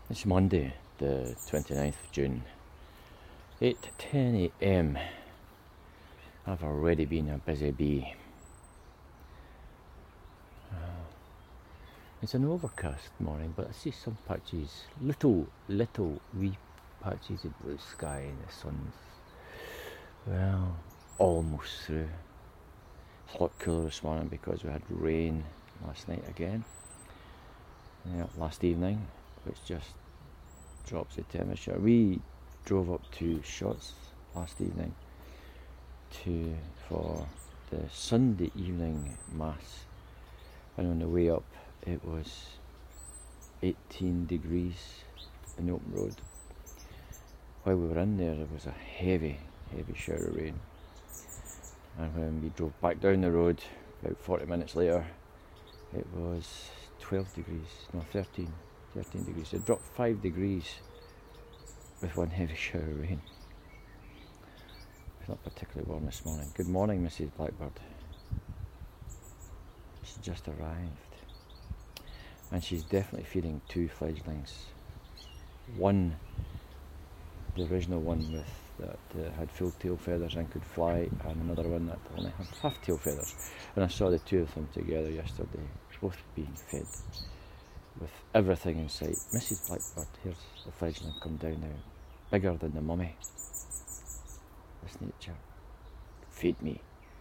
It's Monday, the 29th of June, 8:10 a.m. I've already been a busy bee. It's an overcast morning, but I see some patches, little wee patches of blue sky, and the sun's, well, almost through. It's a lot cooler this morning because we had rain last night again. Last evening, which just drops the temperature. We drove up to Shotts last evening for the Sunday evening mass, and on the way up it was 18 degrees in the open road. While we were in there was a heavy shower of rain, and when we drove back down the road about 40 minutes later, it was 13 degrees. It dropped 5 degrees with one heavy shower of rain. It's not particularly warm this morning. Good morning, Mrs. Blackbird. She's just arrived, and she's definitely feeding 2 fledglings. One, the original one that had full tail feathers and could fly, and another one that only had half tail feathers. And I saw the 2 of them together yesterday, both being fed with everything in sight. Mrs. Blackbird, here's the fledgling come down now, bigger than the mummy. Listen to her. Feed me.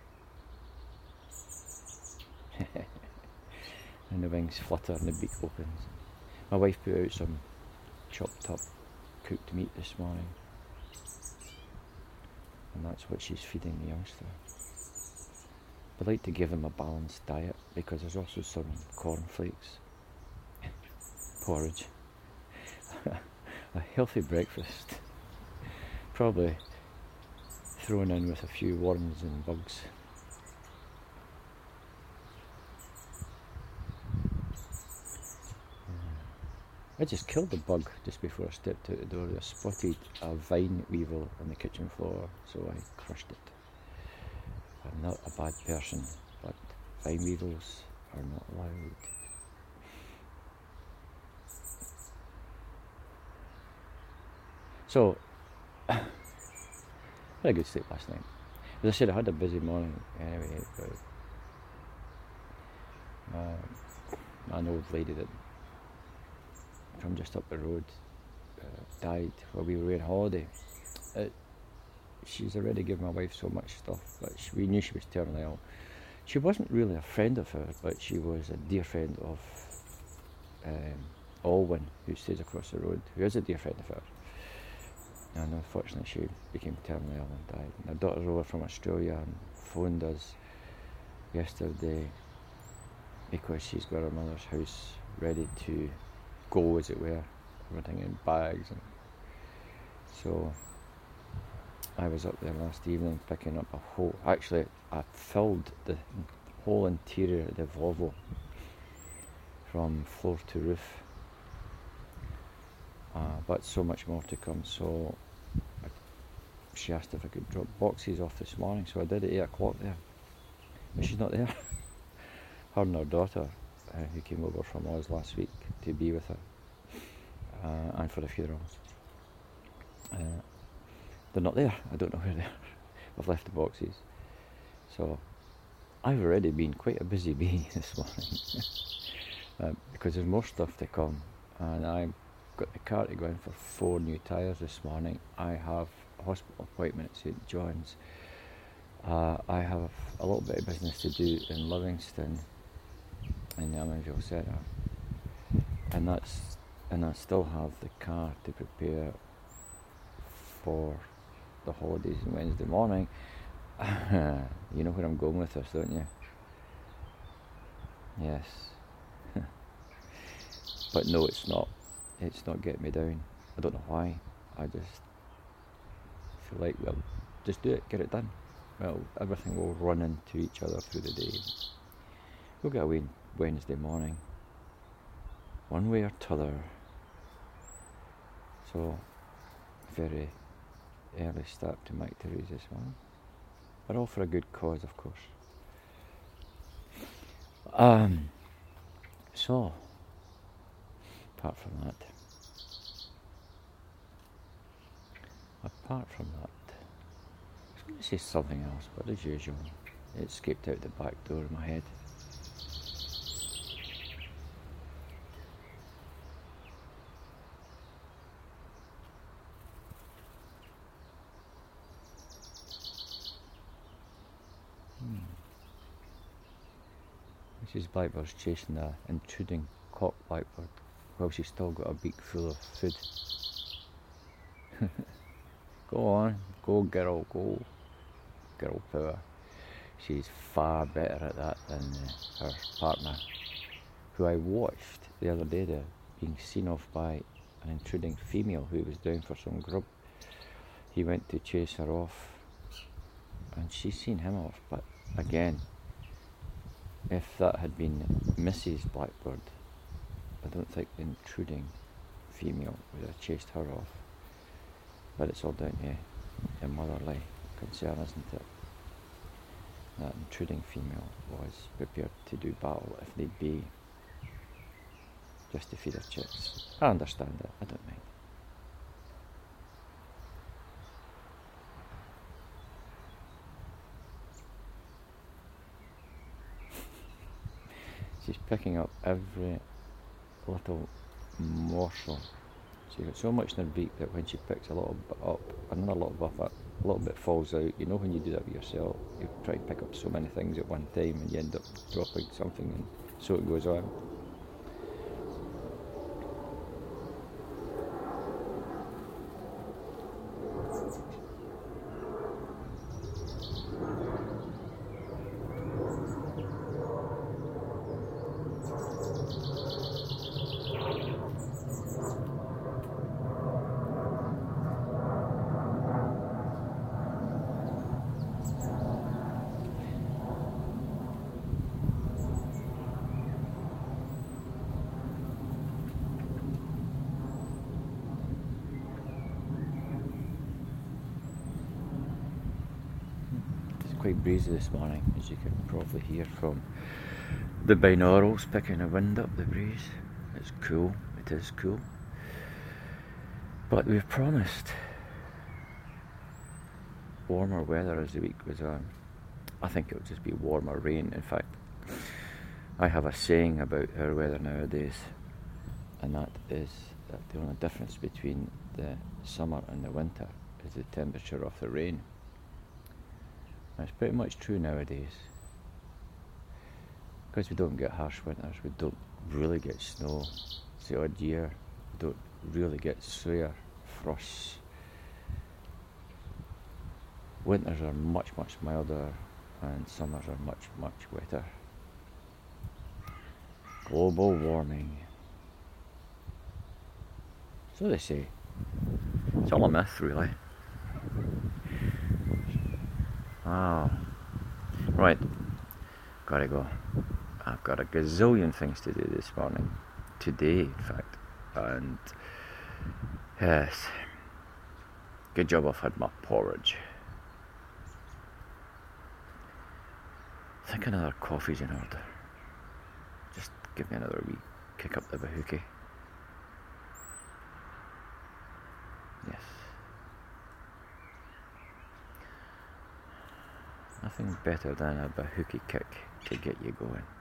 And the wings flutter and the beak opens. My wife put out some chopped up cooked meat this morning, and that's what she's feeding the youngster. I like to give them a balanced diet because there's also some cornflakes, porridge, a healthy breakfast, probably thrown in with a few worms and bugs. I just killed a bug just before I stepped out the door. I spotted a vine weevil on the kitchen floor, so I crushed it. I'm not a bad person, but vine weevils are not allowed. So, I had a good sleep last night. As I said, I had a busy morning anyway, but an old lady that from just up the road died while we were on holiday. She's already given my wife so much stuff, but we knew she was terminally ill. She wasn't really a friend of hers, but she was a dear friend of Alwyn, who stays across the road, who is a dear friend of hers. And unfortunately she became terminally ill and died. And her daughter's over from Australia and phoned us yesterday because she's got her mother's house ready to go, as it were, everything in bags. And so I was up there last evening picking up I filled the whole interior of the Volvo from floor to roof, but so much more to come. So she asked if I could drop boxes off this morning, so I did at 8 o'clock there, but she's not there. Her and her daughter, who came over from Oz last week to be with her and for the funeral, they're not there. I don't know where they are. I've left the boxes. So I've already been quite a busy bee this morning because there's more stuff to come, and I've got the car to go in for 4 new tyres this morning. I have a hospital appointment at St John's. I have a little bit of business to do in Livingston in the Amityville Centre, and I still have the car to prepare for the holidays on Wednesday morning. You know where I'm going with this, don't you? Yes. But no, it's not getting me down. I don't know why. I just feel like, well, just do it, get it done. Well, everything will run into each other through the day. We'll get away Wednesday morning, one way or t'other. So, very early start to my activities this morning, but all for a good cause, of course. So, apart from that, apart from that, I was going to say something else, but as usual, it escaped out the back door of my head. Mrs. Blackbird's chasing an intruding cock blackbird while she's still got a beak full of food. Go on, go girl, go. Girl power. She's far better at that than her partner, who I watched the other day there, being seen off by an intruding female who was down for some grub. He went to chase her off, and she's seen him off, but again, if that had been Mrs. Blackbird, I don't think the intruding female would have chased her off. But it's all down to the motherly concern, isn't it? That intruding female was prepared to do battle if need be, just to feed her chicks. I understand it, I don't mind. She's picking up every little morsel. She's got so much in her beak that when she picks a little bit up, another little bit falls out. You know when you do that with yourself, you try to pick up so many things at one time and you end up dropping something, and so it goes on. Quite breezy this morning, as you can probably hear from the binaurals picking the wind up the breeze. It's cool, it is cool. But we've promised warmer weather as the week goes on. I think it'll just be warmer rain. In fact, I have a saying about our weather nowadays, and that is that the only difference between the summer and the winter is the temperature of the rain. It's pretty much true nowadays, because we don't get harsh winters, we don't really get snow. It's the odd year we don't really get severe frosts. Winters are much milder and summers are much wetter. Global warming, so they say. It's all a myth, really. Oh, right, gotta go. I've got a gazillion things to do this morning, today in fact, and yes, good job I've had my porridge. I think another coffee's in order. Just give me another wee kick up the bahookie. Yes. Nothing better than a bahookie kick to get you going.